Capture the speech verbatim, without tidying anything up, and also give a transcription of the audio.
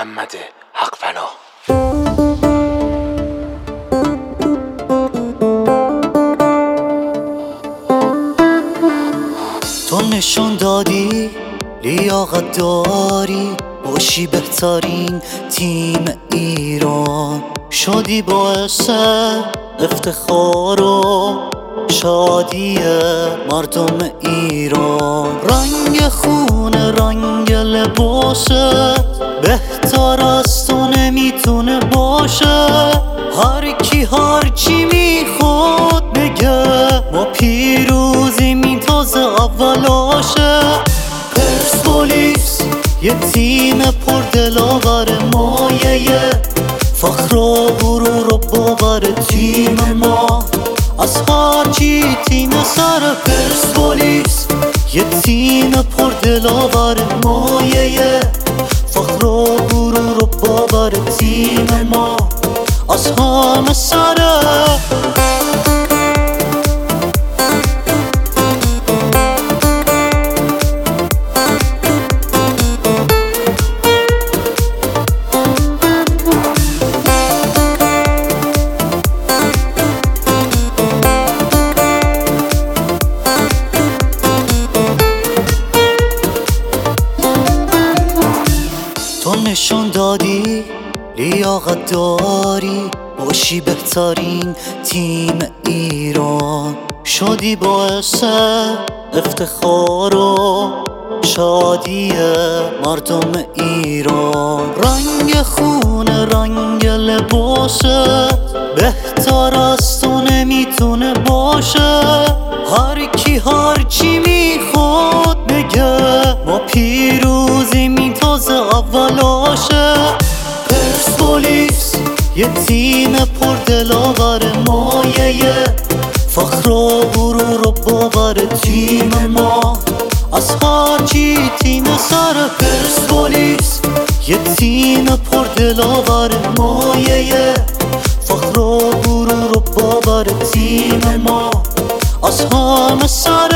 محمد حق‌پناه. تو نشون دادی لیاقت داری باشی بهترین تیم ایران، شدی باعث افتخار و شادی مردم ایران. رنگ خون رنگ لباست بهتر از تو نمیتونه باشه، هر کی هر چی میخواد بگه ما پیروزیم این تازه اولاشه. پرسپولیس یه تیم پر دلاور، مایه فخر و غرور و باور تیم ما از هر چی تیم سر. پرسپولیس یه تیم پر دلاور، مایه فخر و غرور و باور تیم ما از همه سره. تو نشون دادی لیاقت داری باشی بهترین تیم ایران، شدی باعث افتخار و شادی مردم ایران. رنگ خون رنگ لباست بهتر از تو نمیتونه باشه، هر کی هر چی میخواد بگه ما پیروزیم این تازه اولاشه. پرسپولیس یه تیم پر دلاور، مایه فخر و غرور و باور تیم ما از هر چی تیم سر. پرسپولیس یه تیم پر دلاور، مایه فخر و غرور و باور تیم ما از همه سر.